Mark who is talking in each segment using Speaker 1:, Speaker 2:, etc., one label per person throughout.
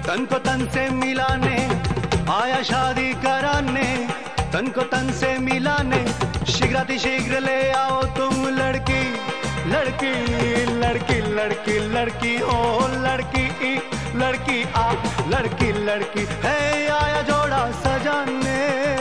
Speaker 1: तन को तन से मिलाने आया शादी कराने, तन को तन से मिलाने शीघ्राति शीघ्र ले आओ तुम लड़की लड़की लड़की लड़की लड़की ओ लड़की लड़की आ लड़की लड़की है आया जोड़ा सजाने।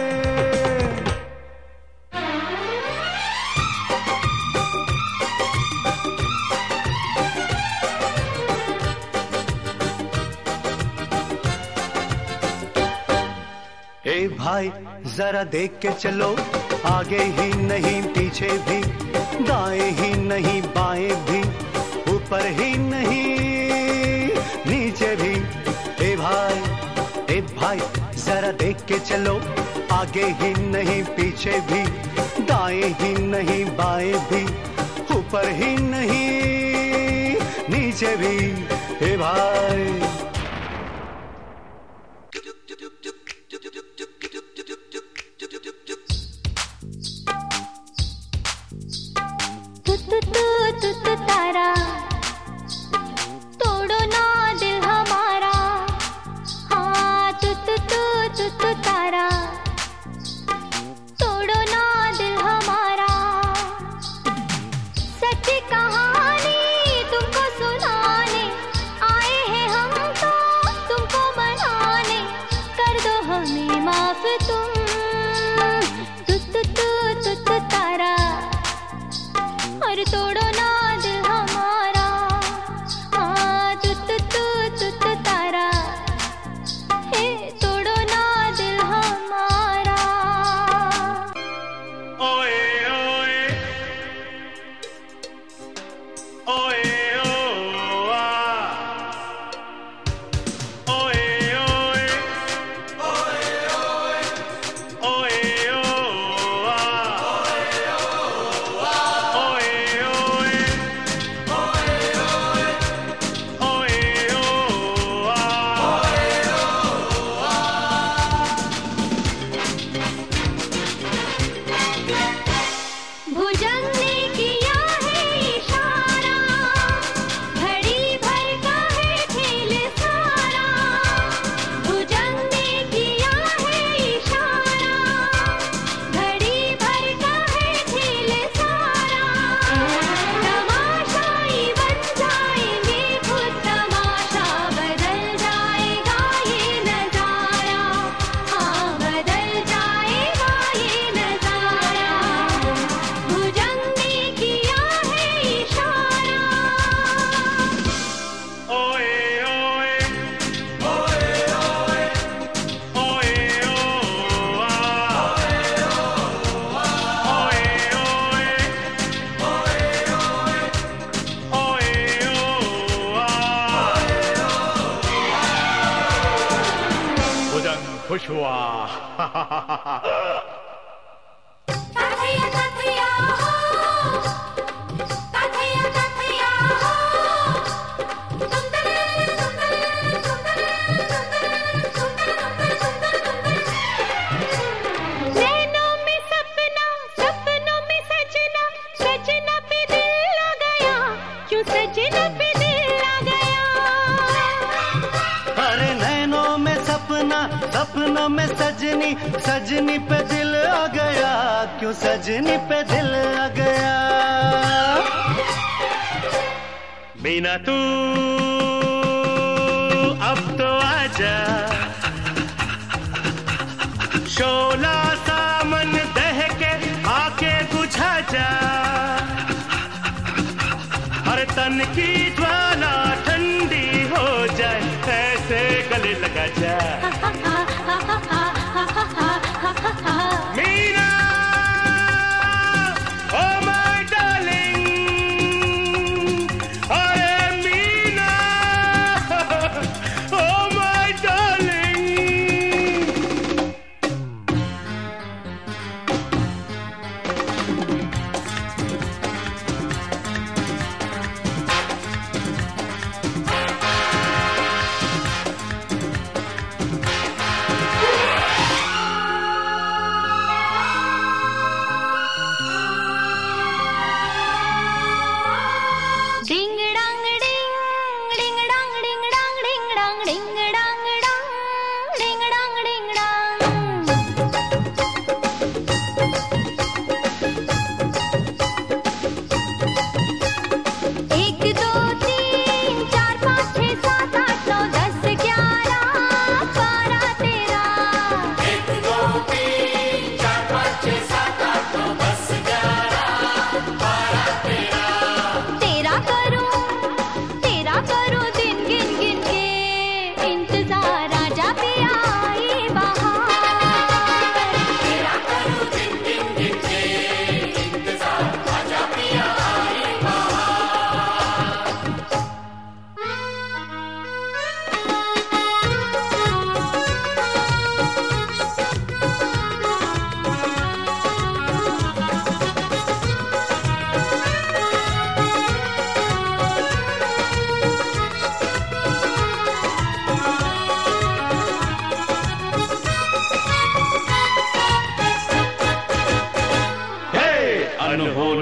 Speaker 1: ए भाई जरा देख के चलो, आगे ही नहीं पीछे भी, दाएं ही नहीं बाएं भी, ऊपर ही नहीं नीचे भी। ए भाई जरा देख के चलो, आगे ही नहीं पीछे भी, दाएं ही नहीं बाएं भी, ऊपर ही नहीं नीचे भी। ए भाई
Speaker 2: तू तारा तोड़ो ना दिल हमारा, हाँ तू तारा तोड़ो ना दिल हमारा। सच्ची कहानी तुमको सुनाने आए हैं हम तो तुमको मनाने, कर दो हमें माफ तुम। तू तारा और तोड़ो ना दिल हमारा, हाँ तू तारा हे तोड़ो ना दिल हमारा।
Speaker 3: ओए ओए ओए ओ आ ओए ओए ओए ओए ओए ओ आ ओए ओए
Speaker 2: भुजंग ने किया है इशारा, घड़ी भर का है खेल सारा। भुजंग ने किया है इशारा, घड़ी भर का है खेल सारा। तमाशाई बन जाएंगे खुद तमाशा, बदल जाएगा ये नजारा, हाँ बदल जाएगा ये नजारा। भुजंग ने किया है इशारा।
Speaker 3: ओए ओए ओए ओए ओए ओ आ ओए ओए ओए ओ आ भुजंग खुश हुआ।
Speaker 2: ताथैया ताथैया हो, ताथैया ताथैया हो, नैनों में सपना, सपनों में सजना, सजना पे दिल लग गया, क्यों सजना पे दिल लग गया।
Speaker 1: अरे नैनों में सपना, सपनों में सजनी, सजनी पे दिल आ गया, क्यों सजनी पे दिल आ गया।
Speaker 3: बिना तू अब तो आजा, शोला सामन दह के आके बुझा जा, हर तन की ज्वाला ठंडी हो जाए, ऐसे गले लगा जा। मीना ओ माय डार्लिंग, अरे मीना ओ माय डार्लिंग।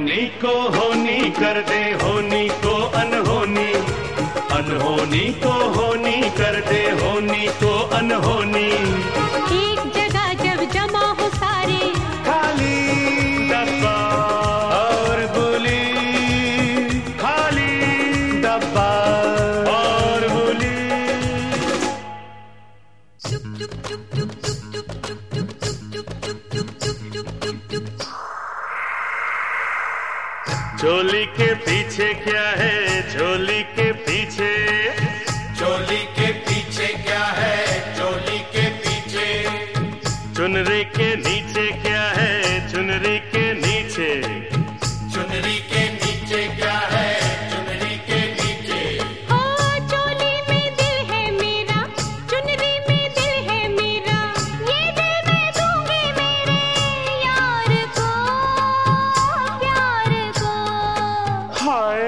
Speaker 3: होनी को होनी कर दे, होनी को अनहोनी, अनहोनी को होनी कर दे, होनी को अनहोनी।
Speaker 2: एक जगह जब जमा हो सारे,
Speaker 1: खाली
Speaker 3: डब्बा
Speaker 1: और गोली,
Speaker 3: खाली
Speaker 1: डब्बा
Speaker 3: और गोली। चोली के पीछे क्या है, चोली के पीछे,
Speaker 4: चोली के पीछे क्या है, चोली के पीछे,
Speaker 3: चुनरी के नीचे क्या है, चुनरी के नीचे,
Speaker 4: चुनरी के नीचे क्या है, चुनरी के नीचे।
Speaker 2: ओ चोली में दिल है मेरा, चुनरी में दिल है मेरा, ये दिल मैं दूंगी मेरे यार को, प्यार को।
Speaker 3: हाय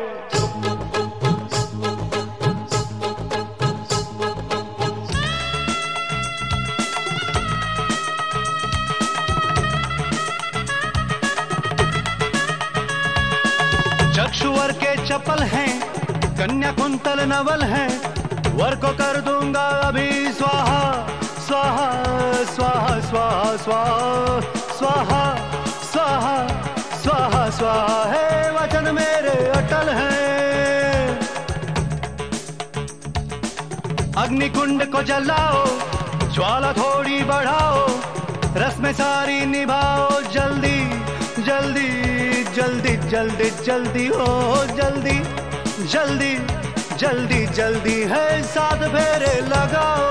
Speaker 1: चक्षुवर के चपल हैं, कन्या कुंतल नवल हैं, वर को कर दूंगा अभी स्वाहा स्वाहा स्वाहा स्वाहा स्वाहा स्वाहा स्वाहा स्वाहा स्वाहा है वचन मेरे अटल हैं। अग्निकुंड को जलाओ, ज्वाला थोड़ी बढ़ाओ, रस में सारी निभाओ, जल्दी जल्दी जल्दी जल्दी जल्दी हो, जल्दी जल्दी जल्दी जल्दी है, साथ फेरे लगाओ।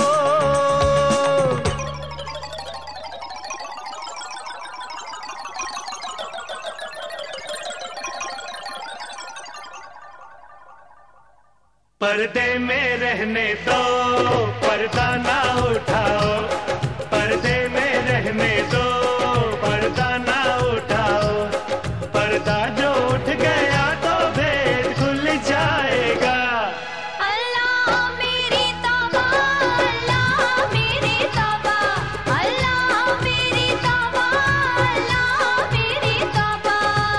Speaker 3: पर्दे में रहने दो, पर्दा ना उठाओ, पर्दे में रहने दो, पर्दा ना उठाओ, पर्दा जो उठ गया तो भेद खुल जाएगा।
Speaker 2: अल्लाह मेरी तौबा, अल्लाह मेरी तौबा, अल्लाह मेरी तौबा, अल्लाह मेरी तौबा।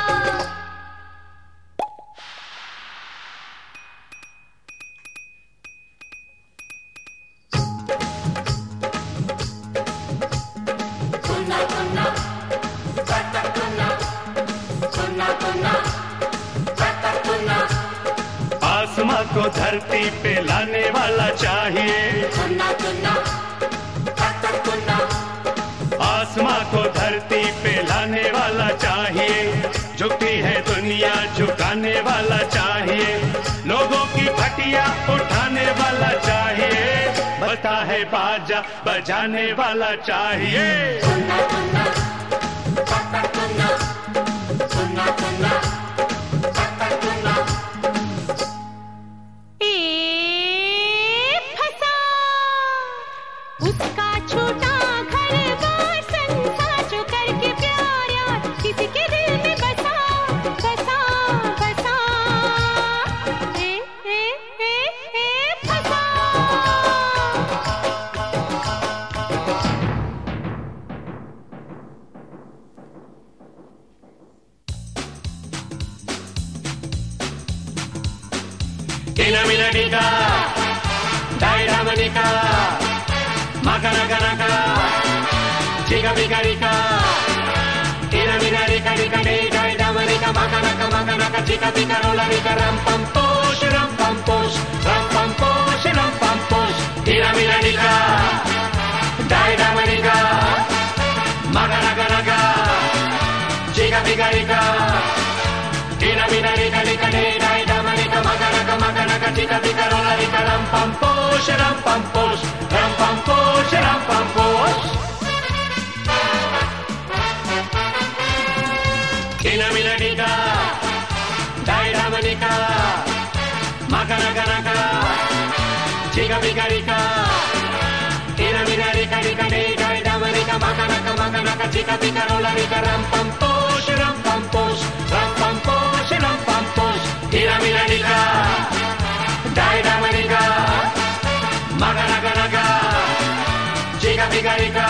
Speaker 4: कुन्ना कुन्ना कटा कुन्ना, कुन्ना कुन्ना कटा कुन्ना,
Speaker 3: आसमां को धरती पे लाने वाला चाहिए,
Speaker 4: कुन्ना कुन्ना कटा कुन्ना,
Speaker 3: आसमां को धरती पे लाने वाला चाहिए, झुकती है दुनिया झुकाने वाला चाहिए, लोगों की खटिया उठाने वाला चाहिए, बता है बाजा बजाने वाला चाहिए।
Speaker 4: कुन्ना कुन्ना कटा कुन्ना, कुन्ना कुन्ना कटा कुन्ना।
Speaker 2: फंसा उसका छोटा घर बार संसार जो करके प्यार यार किसी के दिल में बसा बसा बसा। फंसा
Speaker 3: Ina Milanika, Daira Manika, Makanakanaka, Chica Picarika, Ina Milarika, Nika, Daira Manika, Makanaka, Makanaka, Chica Picarola, Nika, Ram Pam Posh, Ram Pam Posh, Ram Pam Posh, Ram Pam Posh, Ina Milanika, Daira Manika, Makanakanaka, Chica Picarika, Ina Milarika, Nika, Daira Manika, Makanaka, Makanaka, Chica Picarola, Nika, Ram Pam Posh, Ram Pam Posh, Ram Pam Posh, Ram Pam Posh. Ina Milarika, Daira Manika, Makanaka, Chica Picarika, Ina Milarika, Nika, Daira Manika, Makanaka, Makanaka, Chica Picarola, Nika, Ram Pam Posh, Ram Pam Posh, Ram Pam Posh, Ram Pam Posh. Ina Milarika, Daira Manika, Makanaka, Chica Picarika,